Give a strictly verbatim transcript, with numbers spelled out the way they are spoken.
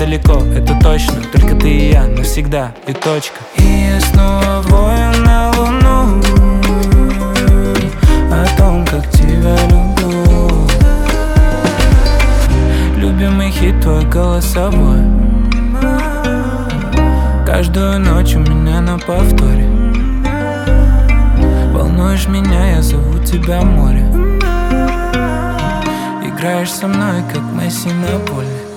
далеко, это точно. Только ты и я навсегда, и точка. И я снова вою на луну о том, как тебя люблю. Любимый хит твой голосовой, каждую ночь у меня на повторе. Волнуешь меня, я зову тебя море. Играешь со мной, как Месси на поле.